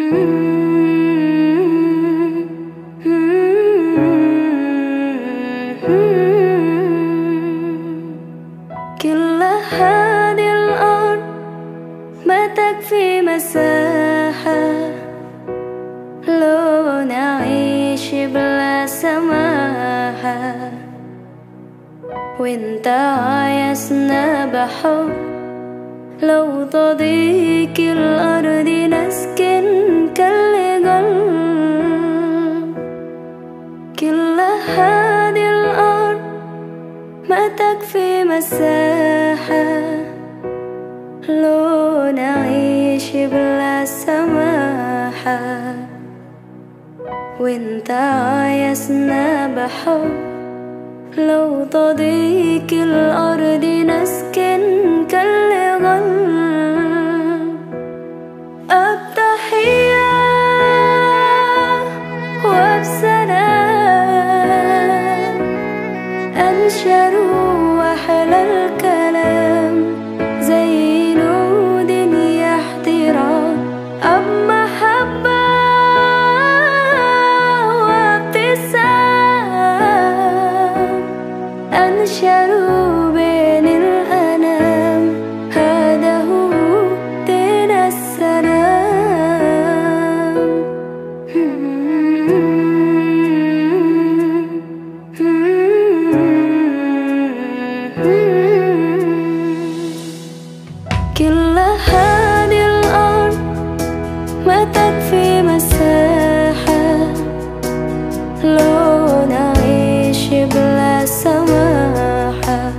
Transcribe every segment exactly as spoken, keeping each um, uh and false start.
كل هذه الأرض ما تكفي مساحة لو نعيش بلا سماحة، وانت عايزنا بحب لو تضيق الأرض نسكن كالقلب. كل هذه الأرض ما تكفي مساحة لو نعيش بلا سماحة، وانت عايزنا بحب لو تضيق الأرض نسكن كالغل. التحية وبسلام أنشروا أحلى الكلام زي نود يحترام أب محبة وابتسام. أنشروا بين الأنام هذا هو دين السلام. كل هذه الأرض ما تكفي مساحة لو نعيش بلا سماحة،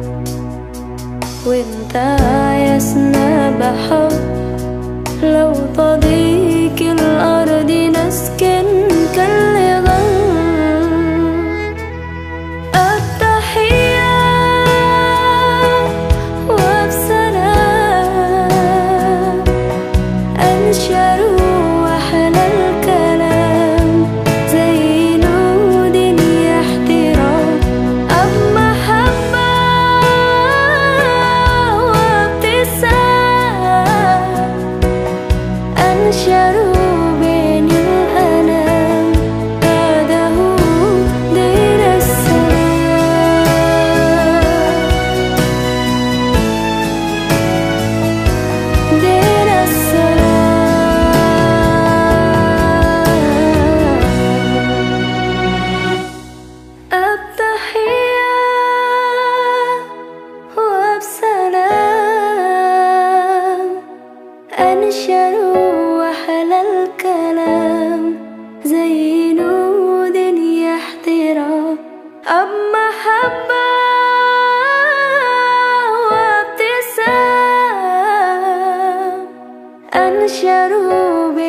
وانت عايزنا بحب لو تضيق الأرض نسكن كالغل. التحية وبسلام أنشروا أحلى الكلام زي نود يحترام أب محبة وابتسام. أنشروا بين الأنام هذا هو دين السلام. دين السلام. التحية وبسلام أنشروا أحلى الكلام زي نود يحترام أب محبة وابتسام. أنشروا